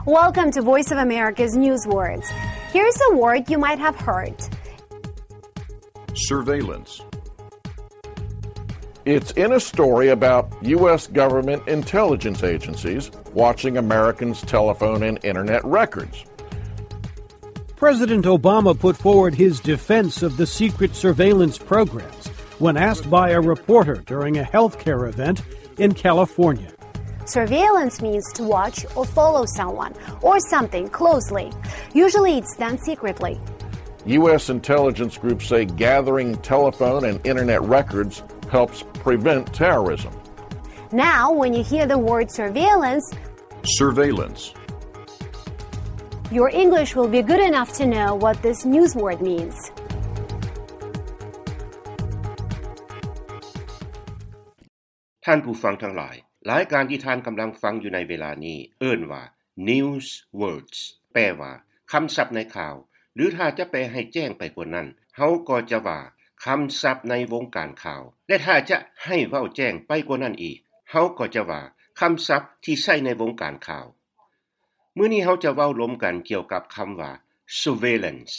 Welcome to Voice of America's News Words. Here's a word you might have heard. Surveillance. It's in a story about U.S. government intelligence agencies watching Americans' telephone and internet records. President Obama put forward his defense of the secret surveillance programs when asked by a reporter during a healthcare event in California. Surveillance means to watch or follow someone or something closely. Usually it's done secretly. U.S. intelligence groups say gathering telephone and internet records helps prevent terrorism. Now, when you hear the word surveillance, your English will be good enough to know what this news word means. ท่านผู้ฟังทั้งหลายรายการที่ท่านกำลังฟังอยู่ในเวลานี้เอิ้นว่า News Words แปลว่าคำศัพท์ในข่าวหรือถ้าจะแปลให้แจ้งไปกว่านั้นเฮาก็จะว่าคำศัพท์ในวงการข่าวและถ้าจะให้เว้าแจ้งไปกว่านั้นอีกเฮาก็จะว่าคำศัพท์ที่ใช้ในวงการข่าวมื้อนี้เฮาจะเว้าร่วมกันเกี่ยวกับคำว่า surveillance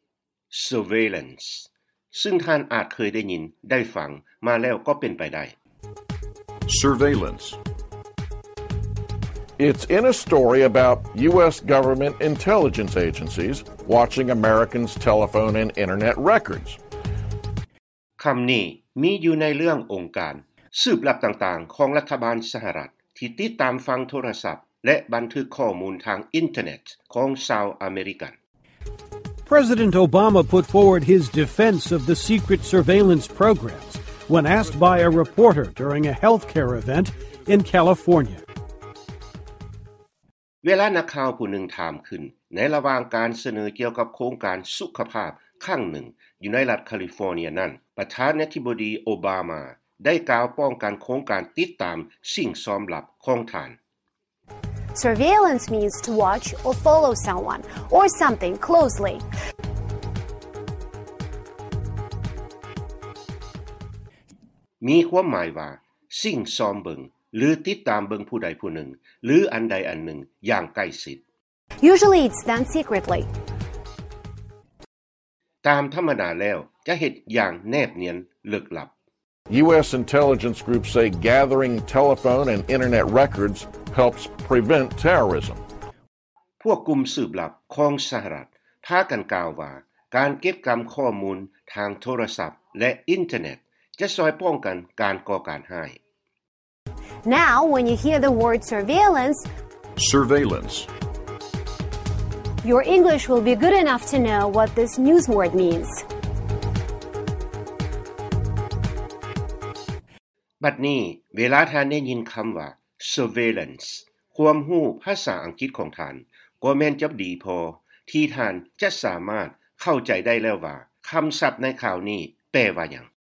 ซึ่งท่านอาจเคยได้ยินได้ฟังมาแล้วก็เป็นไปได้ Surveillance. It's in a story about U.S. government intelligence agencies watching Americans' telephone and internet records. คำนี้มีอยู่ในเรื่ององค์การสืบลับต่างๆของรัฐบาลสหรัฐที่ติดตามฟังโทรศัพท์และบันทึกข้อมูลทางอินเทอร์เน็ตของชาวอเมริกัน President Obama put forward his defense of the secret surveillance programs when asked by a reporter during a healthcare event in California. เวลานักข่าวผู้หนึ่งถามขึ้นในระหว่างการเสนอเกี่ยวกับโครงการสุขภาพครั้งหนึ่งอยู่ในรัฐแคลิฟอร์เนียนั้นประธานาธิบดีโอบามาได้กล่าวป้องกันโครงการติดตามสิ่งซ่อนลับของท่าน Surveillance means to watch or follow someone or something closely. มีความหมายว่าสิ่งซ่อมเบิงหรือติดตามเบิงผู้ใดผู้หนึ่งหรืออันใดอันหนึ่งอย่างใกล้ชิด Usually it's done secretly. ตามธรรมดาแล้วจะเฮ็ดอย่างแนบเนียนลึกลับ U.S. intelligence groups say gathering telephone and internet records helps prevent terrorism. พวกกลุ่มสืบลับของสหรัฐพากันกล่าวว่าการเก็บกำข้อมูลทางโทรศัพท์และอินเทอร์เน็ตจะช่วยป้องกันการก่อการร้าย Now, when you hear the word surveillance, your English will be good enough to know what this news word means. บัดนี้เวลาท่านได้ยินคำว่า surveillance ความรู้ภาษาอังกฤษของท่านก็แม่นจะดีพอที่ท่านจะสามารถเข้าใจได้แล้วว่าคำศัพท์ในข่าวนี้แปลว่าหยัง